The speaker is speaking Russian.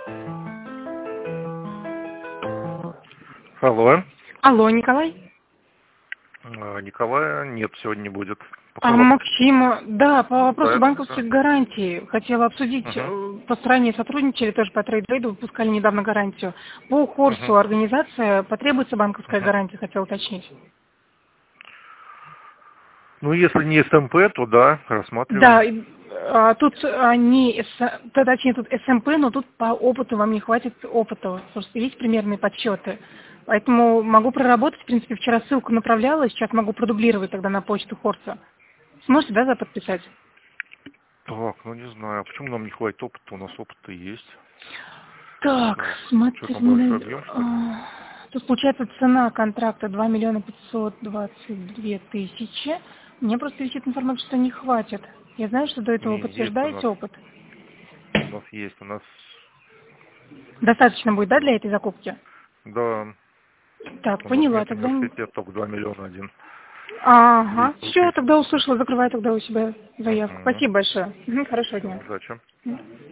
Алло. Алло, Николай? Николая нет, сегодня не будет. Максима, да, по вопросу Да, банковских да. гарантий хотела обсудить. По стране сотрудничали, тоже по трейд-рейду, выпускали недавно гарантию. По Хорсу организация, потребуется банковская гарантия, хотела уточнить. Ну, если не СМП, то да, рассматриваем. Да, тут не, точнее, тут СМП, но тут по опыту вам не хватит опыта. Просто есть примерные подсчеты. Поэтому могу проработать, в принципе, вчера ссылку направляла, сейчас могу продублировать тогда на почту Хорса. Сможете, да, подписать? Так, ну не знаю, а почему нам не хватит опыта? У нас опыт-то есть. Так, Что там, большой смотри, объем, что ли? тут получается цена контракта 2 миллиона 522 тысячи. Мне просто висит информация, что не хватит. Я знаю, что до этого Не, есть у подтверждаете нас. опыт. У нас есть, у нас... Достаточно будет, да, для этой закупки? Да, Так, у нас поняла, нет тогда... университета, только 2 миллиона один. Ага, 200 все, тысяч. тогда услышала, закрываю тогда у себя заявку. Угу. Спасибо большое. Хорошего Все, дня. удачи.